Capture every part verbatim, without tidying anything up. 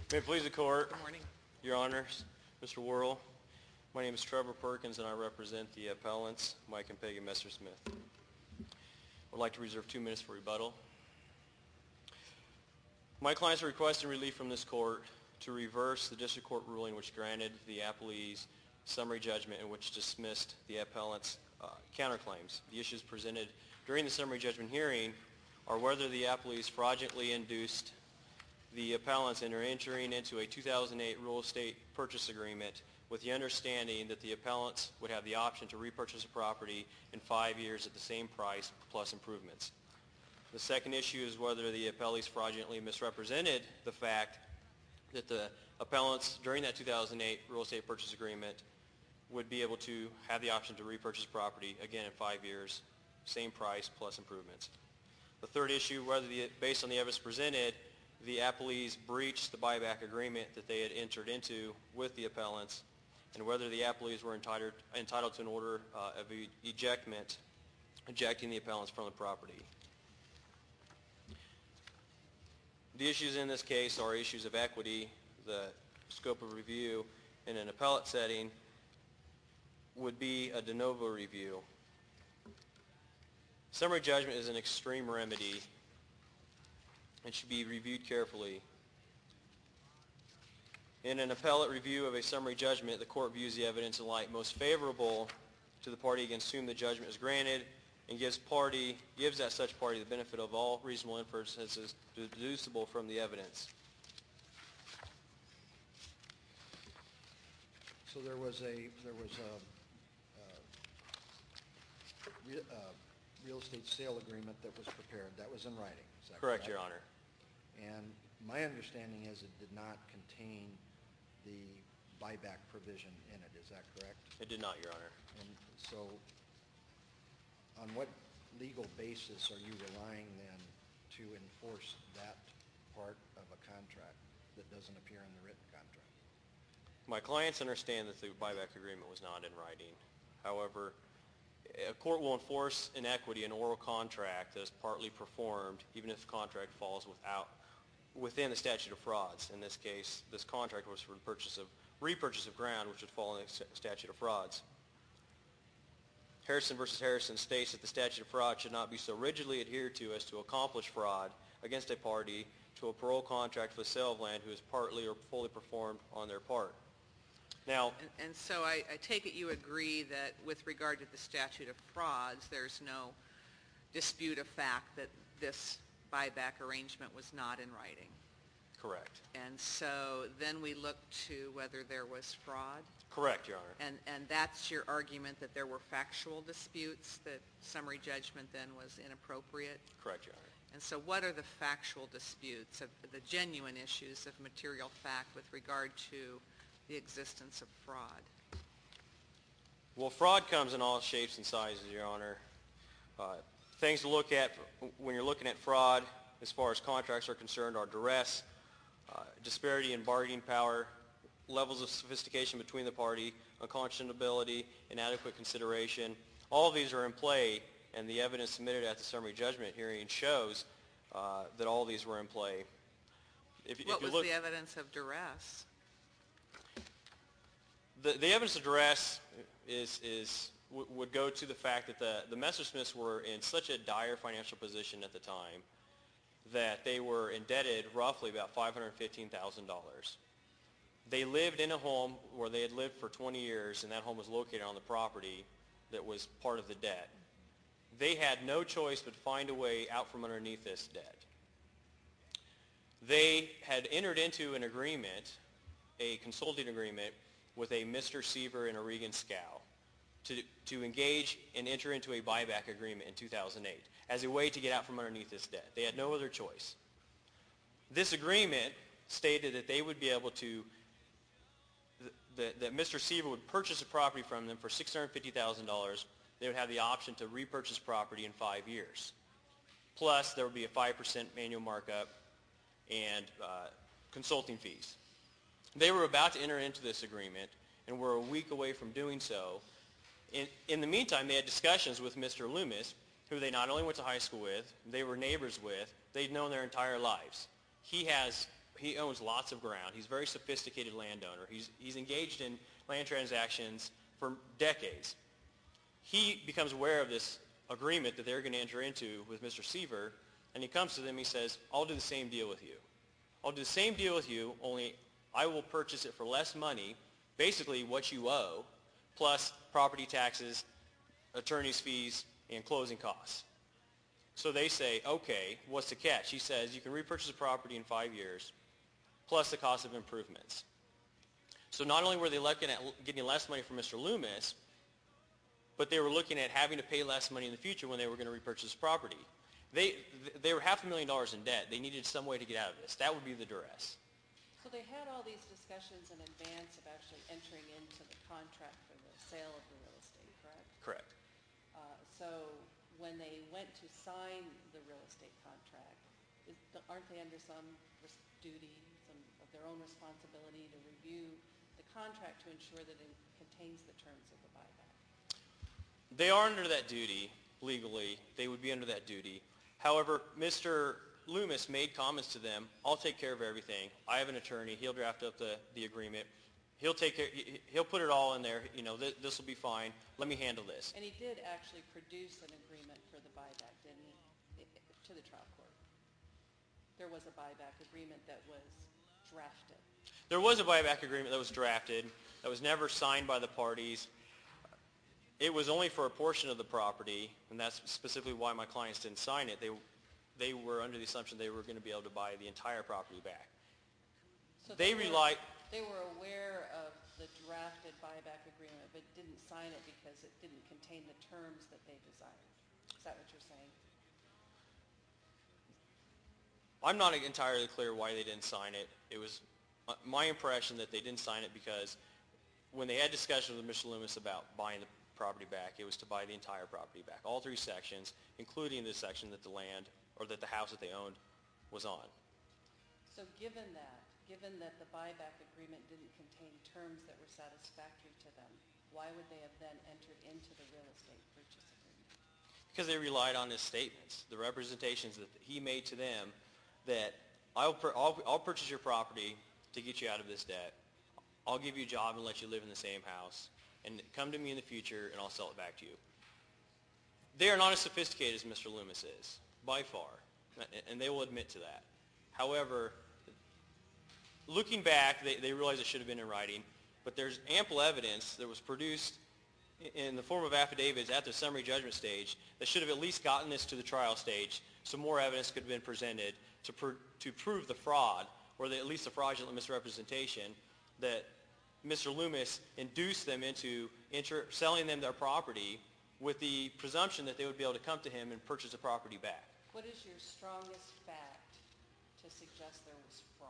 May it please the Court. Good morning. Your Honors, Mister Worrell, my name is Trevor Perkins and I represent the appellants, Mike and Peggy Messersmith. I would like to reserve two minutes for rebuttal. My clients are requesting relief from this Court to reverse the District Court ruling which granted the appellees summary judgment and which dismissed the appellants' uh, counterclaims. The issues presented during the summary judgment hearing are whether the appellees fraudulently induced the appellants into entering into a two thousand eight real estate purchase agreement with the understanding that the appellants would have the option to repurchase a property in five years at the same price plus improvements. The second issue is whether the appellees fraudulently misrepresented the fact that the appellants during that two thousand eight real estate purchase agreement would be able to have the option to repurchase property again in five years, same price plus improvements. The third issue, whether the, based on the evidence presented, the appellees breached the buyback agreement that they had entered into with the appellants, and whether the appellees were entitled, entitled to an order uh, of ejectment, ejecting the appellants from the property. The issues in this case are issues of equity. The scope of review in an appellate setting would be a de novo review. Summary judgment is an extreme remedy and should be reviewed carefully. In an appellate review of a summary judgment, the court views the evidence in light most favorable to the party against whom the judgment is granted and gives party gives that such party the benefit of all reasonable inferences deducible from the evidence. So there was a there was a, a, re, a real estate sale agreement that was prepared. That was in writing. Is that Correct, correct, Your Honor. And my understanding is it did not contain the buyback provision in it. Is that correct? It did not, Your Honor. And so on what legal basis are you relying then to enforce that part of a contract that doesn't appear in the written contract? My clients understand that the buyback agreement was not in writing. However, a court will enforce in equity an oral contract that is partly performed even if the contract falls without within the statute of frauds. In this case, this contract was for the purchase of repurchase of ground, which would fall in the statute of frauds. Harrison versus Harrison states that the statute of fraud should not be so rigidly adhered to as to accomplish fraud against a party to a parole contract for the sale of land who is partly or fully performed on their part. Now, and, and so I, I take it you agree that with regard to the statute of frauds, there's no dispute of fact that this buyback arrangement was not in writing. Correct. And so then we look to whether there was fraud. Correct, Your Honor. And and that's your argument that there were factual disputes, that summary judgment then was inappropriate? Correct, Your Honor. And so what are the factual disputes, of the genuine issues of material fact with regard to the existence of fraud? Well, fraud comes in all shapes and sizes, Your Honor. Uh, things to look at when you're looking at fraud as far as contracts are concerned are duress, uh, disparity in bargaining power, levels of sophistication between the party, unconscionability, inadequate consideration. All of these are in play, and the evidence submitted at the summary judgment hearing shows uh, that all of these were in play. If, what if you was look, the evidence of duress? The, the evidence of duress is, is, w- would go to the fact that the, the Messersmiths were in such a dire financial position at the time that they were indebted roughly about five hundred fifteen thousand dollars. They lived in a home where they had lived for twenty years, and that home was located on the property that was part of the debt. They had no choice but to find a way out from underneath this debt. They had entered into an agreement, a consulting agreement, with a Mister Seaver and a Regan Scow to, to engage and enter into a buyback agreement in two thousand eight as a way to get out from underneath this debt. They had no other choice. This agreement stated that they would be able to, that, that Mister Seaver would purchase a property from them for six hundred fifty thousand dollars. They would have the option to repurchase property in five years. Plus, there would be a five percent annual markup and uh, consulting fees. They were about to enter into this agreement and were a week away from doing so. In, in the meantime, they had discussions with Mister Loomis, who they not only went to high school with, they were neighbors with, they'd known their entire lives. He has he owns lots of ground. He's a very sophisticated landowner. He's, he's engaged in land transactions for decades. He becomes aware of this agreement that they're going to enter into with Mister Seaver, and he comes to them and he says, I'll do the same deal with you. I'll do the same deal with you, only I will purchase it for less money, basically what you owe, plus property taxes, attorney's fees, and closing costs. So they say, okay, what's the catch? He says, you can repurchase the property in five years, plus the cost of improvements. So not only were they looking at getting less money from Mister Loomis, but they were looking at having to pay less money in the future when they were going to repurchase the property. They, they were half a million dollars in debt. They needed some way to get out of this. That would be the duress. So they had all these discussions in advance of actually entering into the contract for the sale of the real estate, correct? Correct. Uh, So when they went to sign the real estate contract, is, aren't they under some res- duty, some of their own responsibility to review the contract to ensure that it contains the terms of the buyback? They are under that duty legally. They would be under that duty. However, Mister Loomis made comments to them, I'll take care of everything. I have an attorney. He'll draft up the, the agreement. He'll take care, he- he'll put it all in there. You know, th- this will be fine. Let me handle this. And he did actually produce an agreement for the buyback, didn't he, I- I- to the trial court? There was a buyback agreement that was drafted. There was a buyback agreement that was drafted that was never signed by the parties. It was only for a portion of the property, and that's specifically why my clients didn't sign it. They, they were under the assumption they were going to be able to buy the entire property back. So They were- rely, They were aware of the drafted buyback agreement, but didn't sign it because it didn't contain the terms that they desired. Is that what you're saying? I'm not entirely clear why they didn't sign it. It was uh, my impression that they didn't sign it because when they had discussions with Mister Loomis about buying the property back, it was to buy the entire property back, all three sections, including the section that the land or that the house that they owned was on. So given that, given that the buyback agreement didn't contain terms that were satisfactory to them, why would they have then entered into the real estate purchase agreement? Because they relied on his statements, the representations that he made to them that I'll, pur- I'll, I'll purchase your property to get you out of this debt. I'll give you a job and let you live in the same house. And come to me in the future and I'll sell it back to you. They are not as sophisticated as Mister Loomis is, by far. And they will admit to that. However, looking back, they, they realize it should have been in writing. But there's ample evidence that was produced in the form of affidavits at the summary judgment stage that should have at least gotten this to the trial stage so more evidence could have been presented to, pr- to prove the fraud, or the, at least the fraudulent misrepresentation that Mister Loomis induced them into inter- selling them their property with the presumption that they would be able to come to him and purchase the property back. What is your strongest fact to suggest there was fraud?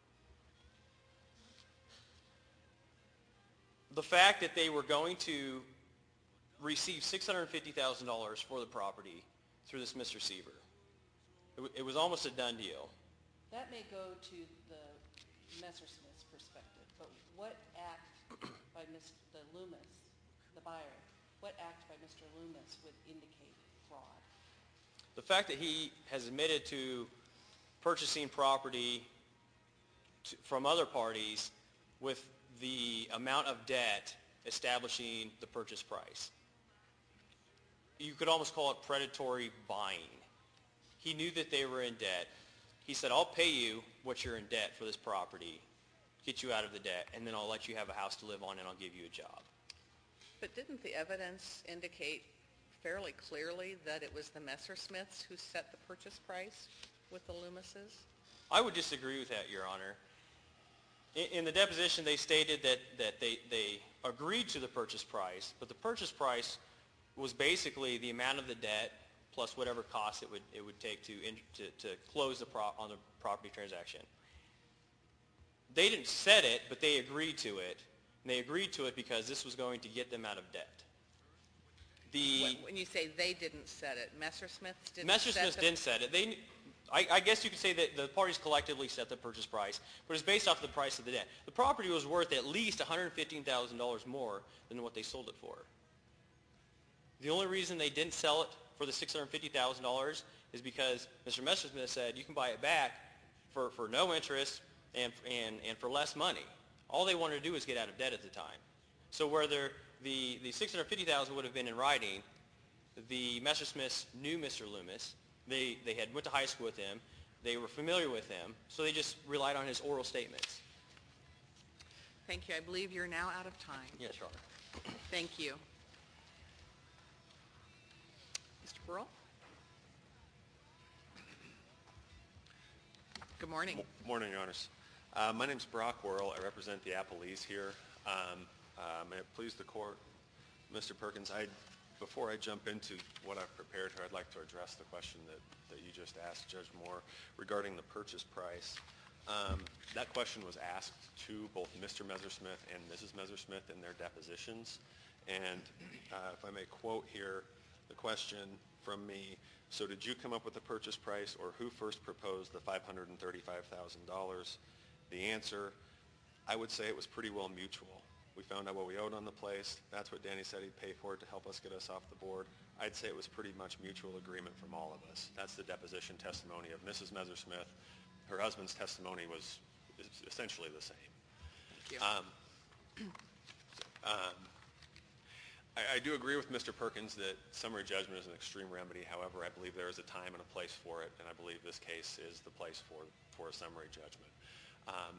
The fact that they were going to receive six hundred fifty thousand dollars for the property through this Mister Seaver. It, w- it was almost a done deal. That may go to the Messersmith's perspective, but what act by Mister the Loomis, the buyer, what act by Mister Loomis would indicate fraud? The fact that he has admitted to purchasing property to, from other parties with the amount of debt establishing the purchase price. You could almost call it predatory buying. He knew that they were in debt. He said, I'll pay you what you're in debt for this property, get you out of the debt, and then I'll let you have a house to live on and I'll give you a job. But didn't the evidence indicate fairly clearly that it was the Messersmiths who set the purchase price with the Loomises? I would disagree with that, Your Honor. In, in the deposition, they stated that, that they, they agreed to the purchase price, but the purchase price was basically the amount of the debt plus whatever cost it would it would take to in, to, to close the pro, on the property transaction. They didn't set it, but they agreed to it. And they agreed to it because this was going to get them out of debt. The When- When you say they didn't set it, Messersmiths didn't set Messersmiths the... didn't set it. They, I, I guess you could say that the parties collectively set the purchase price, but it's based off the price of the debt. The property was worth at least one hundred fifteen thousand dollars more than what they sold it for. The only reason they didn't sell it for the six hundred fifty thousand dollars is because Mister Messersmith said you can buy it back for, for no interest and, and, and for less money. All they wanted to do was get out of debt at the time. So whether the, the six hundred fifty thousand dollars would have been in writing, the Messersmiths knew Mister Loomis. They, they had went to high school with him. They were familiar with him, so they just relied on his oral statements. Thank you. I believe you're now out of time. Yes, Your Honor. Thank you. Mister Burrell? Good morning. M- Morning, Your Honors. Uh, my name's Brock Worrell. I represent the appellees here. Um, uh, may it please the court, Mister Perkins, I, before I jump into what I've prepared here, I'd like to address the question that, that you just asked, Judge Moore, regarding the purchase price. Um, that question was asked to both Mister Messersmith and Missus Messersmith in their depositions. And uh, if I may quote here the question from me, so did you come up with the purchase price, or who first proposed the five hundred thirty-five thousand dollars? The answer, I would say it was pretty well mutual. We found out what we owed on the place. That's what Danny said he'd pay for it to help us get us off the board. I'd say it was pretty much mutual agreement from all of us. That's the deposition testimony of Missus Messersmith. Her husband's testimony was essentially the same. Thank you. Um, um, I, I do agree with Mister Perkins that summary judgment is an extreme remedy. However, I believe there is a time and a place for it, and I believe this case is the place for, for a summary judgment. Um,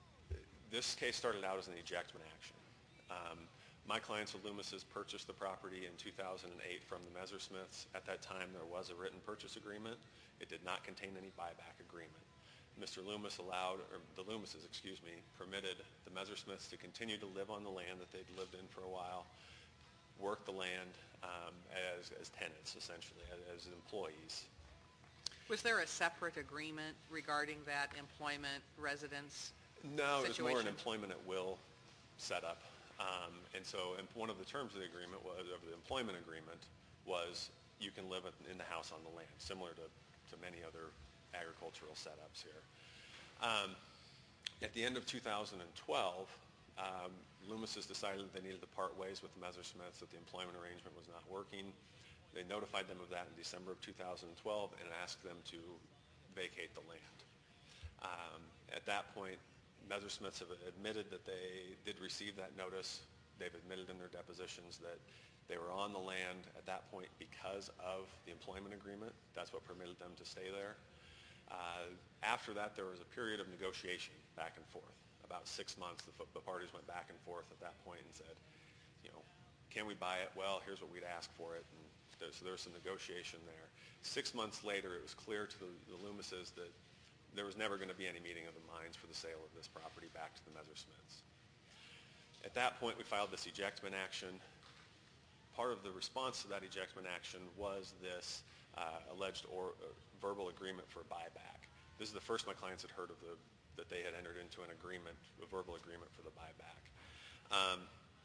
this case started out as an ejectment action. Um, my clients, the Loomises, purchased the property in two thousand eight from the Messersmiths. At that time, there was a written purchase agreement. It did not contain any buyback agreement. Mister Loomis allowed, or the Loomises, excuse me, permitted the Messersmiths to continue to live on the land that they'd lived in for a while, work the land um, as, as tenants, essentially, as, as employees. Was there a separate agreement regarding that employment residence No, it was more an situation? employment at will setup. Um, and so and one of the terms of the agreement was, of the employment agreement was you can live in the house on the land, similar to, to many other agricultural setups here. Um, at the end of two thousand twelve, um, Loomis's decided that they needed to part ways with the Messersmiths, that the employment arrangement was not working. They notified them of that in December of two thousand twelve and asked them to vacate the land. Um, at that point, Messersmiths have admitted that they did receive that notice. They've admitted in their depositions that they were on the land at that point because of the employment agreement. That's what permitted them to stay there. Uh, after that, there was a period of negotiation back and forth. About six months, the, the parties went back and forth at that point and said, you know, can we buy it? Well, here's what we'd ask for it. And there, so there was some negotiation there. Six months later, it was clear to the, the Loomises that there was never going to be any meeting of the minds for the sale of this property back to the Messersmiths. At that point, we filed this ejectment action. Part of the response to that ejectment action was this uh, alleged or uh, verbal agreement for buyback. This is the first my clients had heard of the, that they had entered into an agreement, a verbal agreement for the buyback. Um,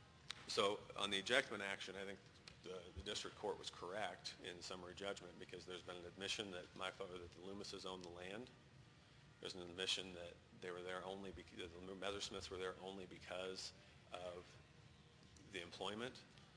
so on the ejectment action, I think the, the district court was correct in summary judgment because there's been an admission that my father, that the Loomises owned the land. There's an admission that they were there only because the Messersmiths were there only because of the employment,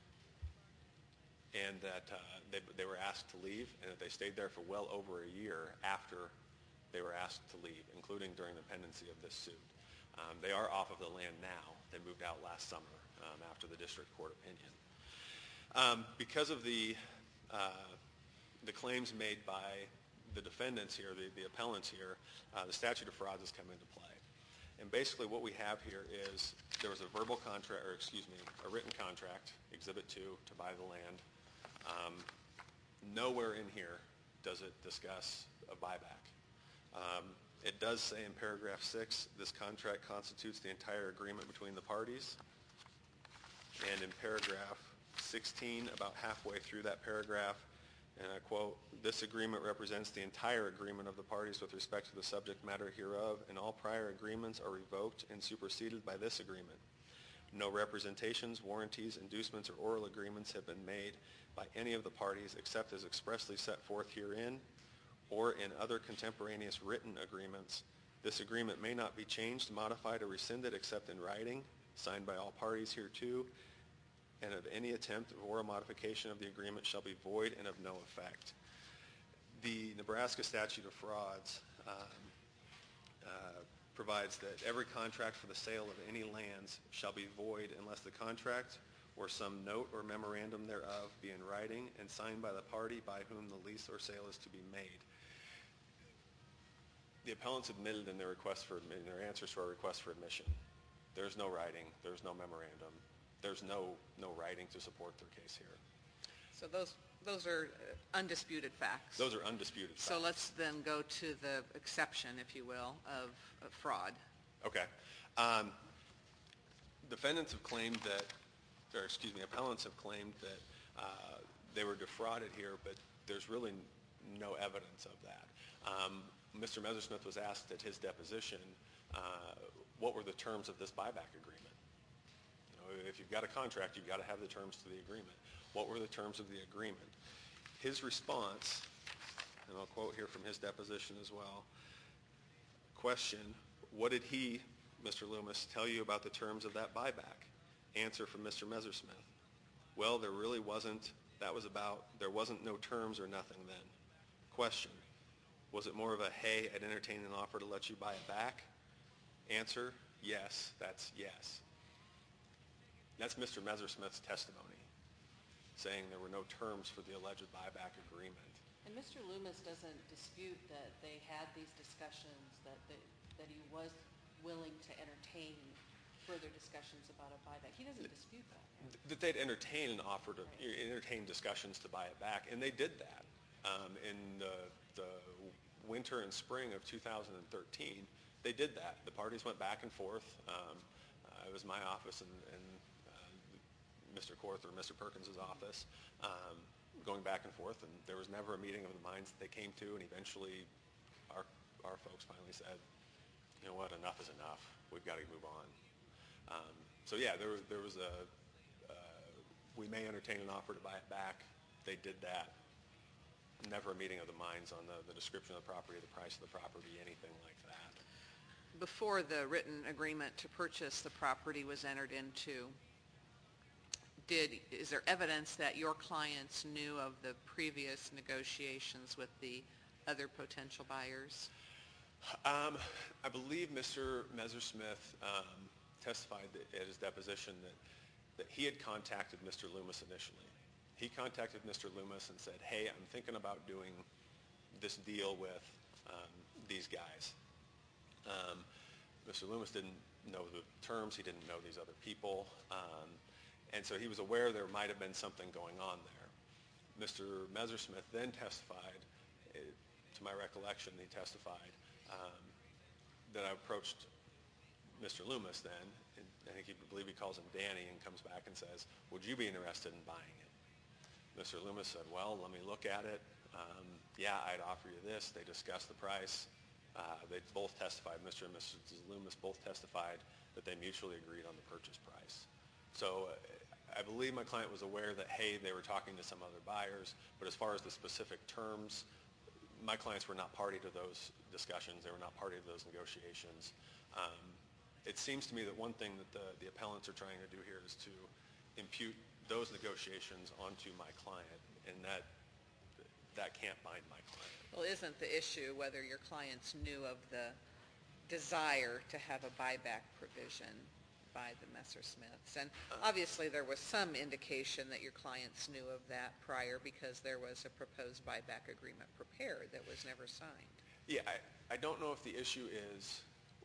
and that uh, they, they were asked to leave, and that they stayed there for well over a year after they were asked to leave, including during the pendency of this suit. Um, they are off of the land now. They moved out last summer um, after the district court opinion. Um, because of the uh, the claims made by the defendants here, the, the appellants here, uh, the statute of frauds has come into play. And basically what we have here is there was a verbal contract, or excuse me, a written contract, Exhibit two, to buy the land. Um, nowhere in here does it discuss a buyback. Um, it does say in paragraph six, this contract constitutes the entire agreement between the parties. And in paragraph sixteen, about halfway through that paragraph, and I quote, "This agreement represents the entire agreement of the parties with respect to the subject matter hereof, and all prior agreements are revoked and superseded by this agreement. No representations, warranties, inducements, or oral agreements have been made by any of the parties except as expressly set forth herein or in other contemporaneous written agreements. This agreement may not be changed, modified, or rescinded except in writing, signed by all parties hereto, and of any attempt of oral modification of the agreement shall be void and of no effect." The Nebraska statute of frauds um, uh, provides that every contract for the sale of any lands shall be void unless the contract or some note or memorandum thereof be in writing and signed by the party by whom the lease or sale is to be made. The appellants admitted in their request for in their answers to our request for admission, there's no writing, there's no memorandum, there's no no writing to support their case here. So those those are uh, undisputed facts. Those are undisputed facts. So let's then go to the exception, if you will, of, of fraud. Okay. Um, defendants have claimed that, or excuse me, appellants have claimed that uh, they were defrauded here, but there's really no evidence of that. Um, Mister Messersmith was asked at his deposition, uh, what were the terms of this buyback agreement? You know, if you've got a contract, you've got to have the terms to the agreement. What were the terms of the agreement? His response, and I'll quote here from his deposition as well, question, what did he, Mister Loomis, tell you about the terms of that buyback? Answer from Mister Messersmith, well, there really wasn't, that was about, there wasn't no terms or nothing then. Question, was it more of a, hey, I'd entertain an offer to let you buy it back? Answer, yes, that's yes. That's Mister Messersmith's testimony, saying there were no terms for the alleged buyback agreement. And Mister Loomis doesn't dispute that they had these discussions, that they, that he was willing to entertain further discussions about a buyback. He doesn't dispute that. Right? That they'd entertain an offer to, Right. entertain discussions to buy it back, and they did that. Um, in the, the winter and spring of two thousand thirteen, they did that. The parties went back and forth. Um, uh, it was my office and, and uh, Mister Korth or Mister Perkins' office um, going back and forth, and there was never a meeting of the minds that they came to, and eventually our, our folks finally said, you know what, enough is enough. We've got to move on. Um, so yeah, there, there was a, uh, we may entertain an offer to buy it back. They did that. Never a meeting of the minds on the, the description of the property, the price of the property, anything like that. Before the written agreement to purchase the property was entered into, did, is there evidence that your clients knew of the previous negotiations with the other potential buyers? Um, I believe Mister Messersmith um, testified that, at his deposition that, that he had contacted Mister Loomis initially. He contacted Mister Loomis and said, hey, I'm thinking about doing this deal with um, these guys. Um, Mister Loomis didn't know the terms. He didn't know these other people. Um, and so he was aware there might have been something going on there. Mister Messersmith then testified, uh, to my recollection, he testified um, that I approached Mister Loomis then, and I think he believe he calls him Danny, and comes back and says, would you be interested in buying it? Mister Loomis said, well, let me look at it. Um, yeah, I'd offer you this. They discussed the price. Uh, they both testified, Mister and Missus Loomis both testified that they mutually agreed on the purchase price. So uh, I believe my client was aware that, hey, they were talking to some other buyers, but as far as the specific terms, my clients were not party to those discussions. They were not party to those negotiations. Um, it seems to me that one thing that the, the appellants are trying to do here is to impute those negotiations onto my client, and that that can't bind my client. Well, isn't the issue whether your clients knew of the desire to have a buyback provision by the Messersmiths? And obviously there was some indication that your clients knew of that prior, because there was a proposed buyback agreement prepared that was never signed. Yeah, I, I don't know if the issue is,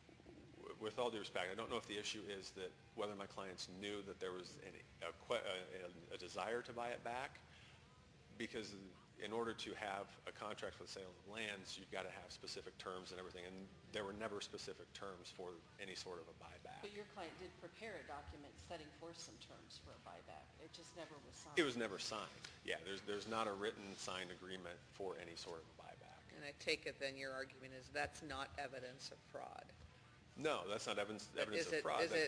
with all due respect, I don't know if the issue is that whether my clients knew that there was any, a, a, a desire to buy it back, because in order to have a contract for the sale of lands, you've got to have specific terms and everything, and there were never specific terms for any sort of a buyback. But your client did prepare a document setting forth some terms for a buyback. It just never was signed. It was never signed. Yeah, there's, there's not a written signed agreement for any sort of a buyback. And I take it then your argument is that's not evidence of fraud. No, that's not evidence, But evidence is of it- fraud. Is That- it,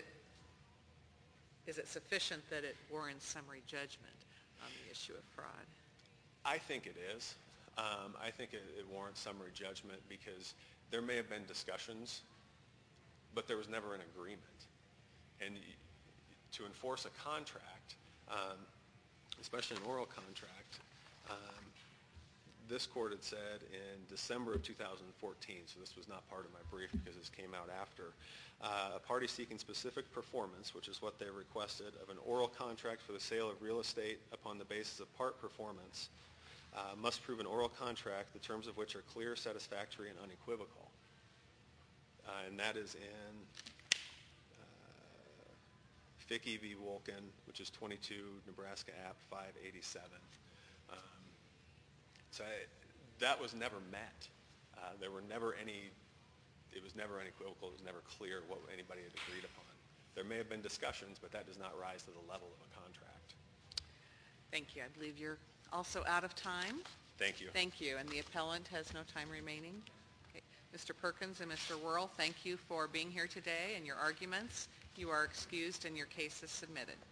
is it sufficient that it warrants summary judgment on the issue of fraud? I think it is. Um, I think it, it warrants summary judgment because there may have been discussions, but there was never an agreement. And y- to enforce a contract, um, especially an oral contract, um, this court had said in December of two thousand fourteen, so this was not part of my brief because this came out after, uh, a party seeking specific performance, which is what they requested, of an oral contract for the sale of real estate upon the basis of part performance, uh, must prove an oral contract, the terms of which are clear, satisfactory, and unequivocal. Uh, and that is in uh, Fickey v. Wolken, which is twenty-two Nebraska App five eighty-seven. Um, so I, that was never met. Uh, there were never any, it was never unequivocal, it was never clear what anybody had agreed upon. There may have been discussions, but that does not rise to the level of a contract. Thank you. I believe you're also out of time. Thank you. Thank you. And the appellant has no time remaining. Okay. Mister Perkins and Mister Worrell, thank you for being here today and your arguments. You are excused and your case is submitted.